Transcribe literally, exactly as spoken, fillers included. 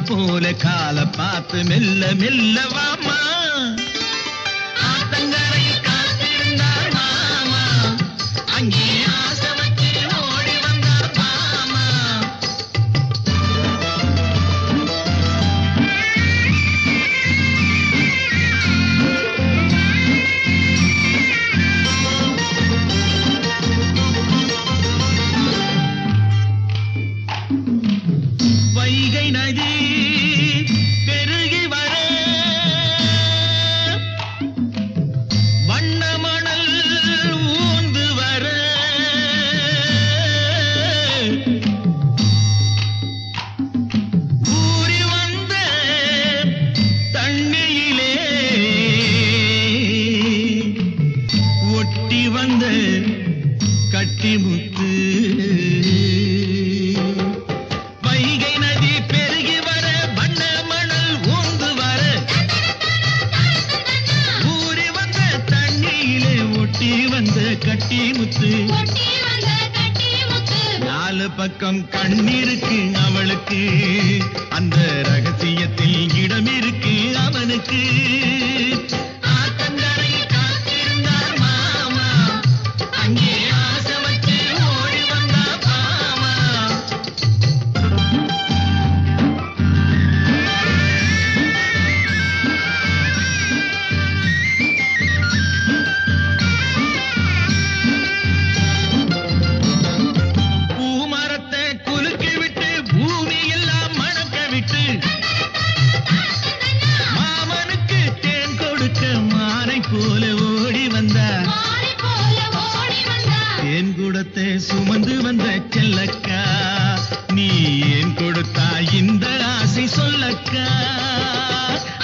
போல கால பார்த்து மெல்ல மெல்ல வாமா ஆத்தங்கரை காத்திருந்தார் மாமா அங்கே ஆசை வச்சு ஓடி வந்தார் மாமா வைகை நதி பெருகி வர வண்ண மணல் ஊந்து வர ஊறி வந்த தண்ணியிலே ஒட்டி வந்த கட்டிமுத்து வைகை நதி பெருகி வர வண்ண மணல் ஊந்து வர ஊறி வந்த தண்ணியிலே ஒட்டி வந்த கட்டி முத்து நாலு பக்கம் கண்ணிருக்கு அவளுக்கு அந்த ரகசியத்தில் இடம் இருக்கு அவனுக்கு ஆத்தங்கரை காத்திருந்தார் மாமா அங்கே ஆசை வச்சு ஓடி வந்தா பாமா பூமரத்தை குலுக்கி விட்டு பூமி எல்லாம் மணக்க விட்டு மாமனுக்கு தேன் கொடுக்க மானை போல ஓடி வந்தார் தேன் குடத்தை சுமந்து வந்த செல்லக்கா நீ ஏன் கொடுத்தா இந்த ஆசை சொல்லக்கா